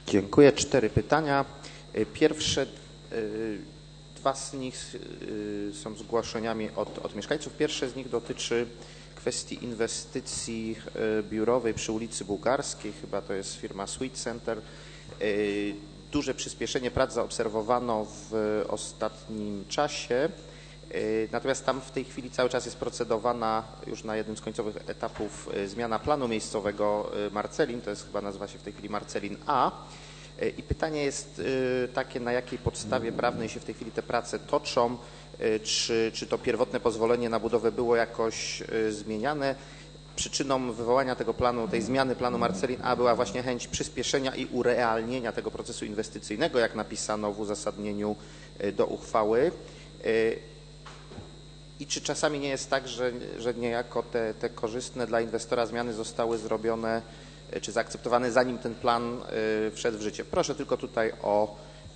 Dziękuję. 4 pytania. Pierwsze 2 z nich są zgłoszeniami od mieszkańców. Pierwsze z nich dotyczy kwestii inwestycji biurowej przy ulicy Bułgarskiej, chyba to jest firma Sweet Center. Duże przyspieszenie prac zaobserwowano w ostatnim czasie, natomiast tam w tej chwili cały czas jest procedowana już na jednym z końcowych etapów zmiana planu miejscowego Marcelin, to jest chyba nazywa się w tej chwili Marcelin A. I pytanie jest takie, na jakiej podstawie prawnej się w tej chwili te prace toczą, czy to pierwotne pozwolenie na budowę było jakoś zmieniane. Przyczyną wywołania tego planu, tej zmiany planu Marcelin A była właśnie chęć przyspieszenia i urealnienia tego procesu inwestycyjnego, jak napisano w uzasadnieniu do uchwały. I czy czasami nie jest tak, że niejako te korzystne dla inwestora zmiany zostały zrobione czy zaakceptowane, zanim ten plan wszedł w życie? Proszę tylko tutaj o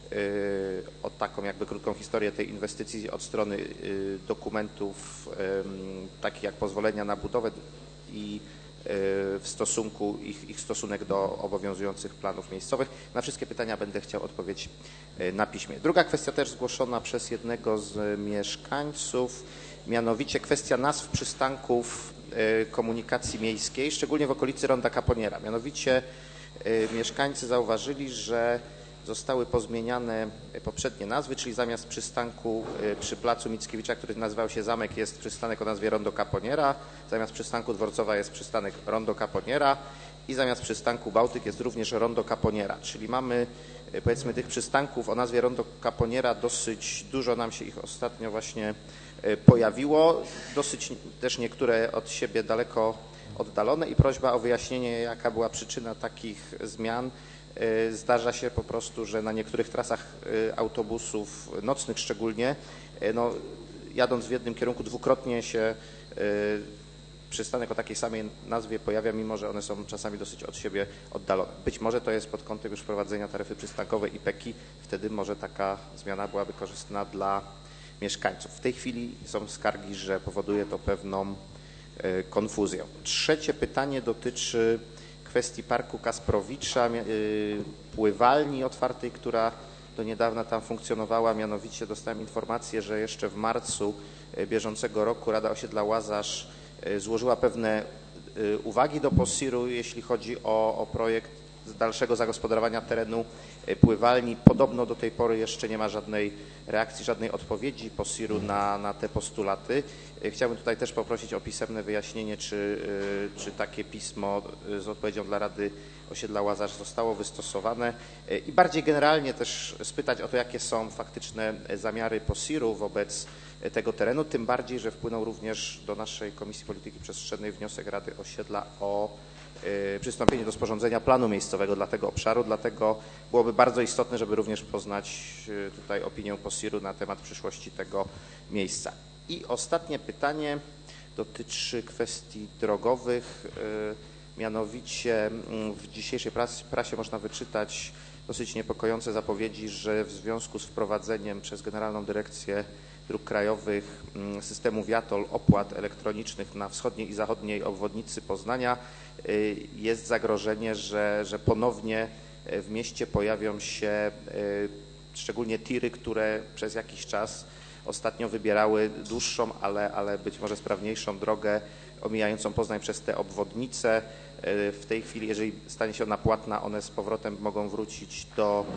taką jakby krótką historię tej inwestycji od strony dokumentów takich jak pozwolenia na budowę i w stosunku, ich stosunek do obowiązujących planów miejscowych. Na wszystkie pytania będę chciał odpowiedź na piśmie. Druga kwestia też zgłoszona przez jednego z mieszkańców, mianowicie kwestia nazw przystanków komunikacji miejskiej, szczególnie w okolicy Ronda Caponiera. Mianowicie mieszkańcy zauważyli, że zostały pozmieniane poprzednie nazwy, czyli zamiast przystanku przy placu Mickiewicza, który nazywał się Zamek, jest przystanek o nazwie Rondo Caponiera, zamiast przystanku Dworcowa jest przystanek Rondo Caponiera i zamiast przystanku Bałtyk jest również Rondo Caponiera, czyli mamy powiedzmy tych przystanków o nazwie Rondo Caponiera dosyć dużo, nam się ich ostatnio właśnie pojawiło, dosyć też niektóre od siebie daleko oddalone i prośba o wyjaśnienie, jaka była przyczyna takich zmian. Zdarza się po prostu, że na niektórych trasach autobusów nocnych szczególnie, no, jadąc w jednym kierunku dwukrotnie się przystanek o takiej samej nazwie pojawia, mimo że one są czasami dosyć od siebie oddalone. Być może to jest pod kątem już wprowadzenia taryfy przystankowej i PEKi, wtedy może taka zmiana byłaby korzystna dla mieszkańców. W tej chwili są skargi, że powoduje to pewną konfuzję. Trzecie pytanie dotyczy kwestii Parku Kasprowicza, pływalni otwartej, która do niedawna tam funkcjonowała. Mianowicie dostałem informację, że jeszcze w marcu bieżącego roku Rada Osiedla Łazarz złożyła pewne uwagi do POSIR-u, jeśli chodzi o projekt dalszego zagospodarowania terenu pływalni. Podobno do tej pory jeszcze nie ma żadnej reakcji, żadnej odpowiedzi POSIR-u na te postulaty. Chciałbym tutaj też poprosić o pisemne wyjaśnienie, czy takie pismo z odpowiedzią dla Rady Osiedla Łazarz zostało wystosowane i bardziej generalnie też spytać o to, jakie są faktyczne zamiary POSIR-u wobec tego terenu, tym bardziej, że wpłynął również do naszej Komisji Polityki Przestrzennej wniosek Rady Osiedla o przystąpienie do sporządzenia planu miejscowego dla tego obszaru, dlatego byłoby bardzo istotne, żeby również poznać tutaj opinię POSIR-u na temat przyszłości tego miejsca. I ostatnie pytanie dotyczy kwestii drogowych, mianowicie w dzisiejszej prasie można wyczytać dosyć niepokojące zapowiedzi, że w związku z wprowadzeniem przez Generalną Dyrekcję Dróg Krajowych systemu viaTOLL opłat elektronicznych na wschodniej i zachodniej obwodnicy Poznania jest zagrożenie, że ponownie w mieście pojawią się szczególnie tiry, które przez jakiś czas ostatnio wybierały dłuższą, ale być może sprawniejszą drogę omijającą Poznań przez te obwodnice. W tej chwili, jeżeli stanie się ona płatna, one z powrotem mogą wrócić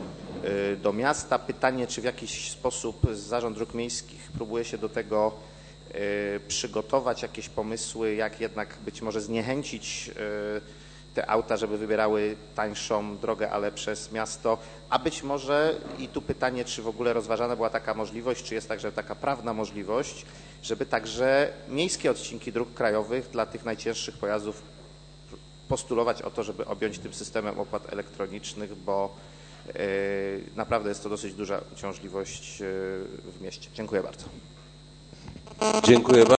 do miasta. Pytanie, czy w jakiś sposób Zarząd Dróg Miejskich próbuje się do tego przygotować, jakieś pomysły, jak jednak być może zniechęcić te auta, żeby wybierały tańszą drogę, ale przez miasto, a być może i tu pytanie, czy w ogóle rozważana była taka możliwość, czy jest także taka prawna możliwość, żeby także miejskie odcinki dróg krajowych dla tych najcięższych pojazdów postulować o to, żeby objąć tym systemem opłat elektronicznych, bo naprawdę jest to dosyć duża uciążliwość w mieście. Dziękuję bardzo. Dziękuję bardzo.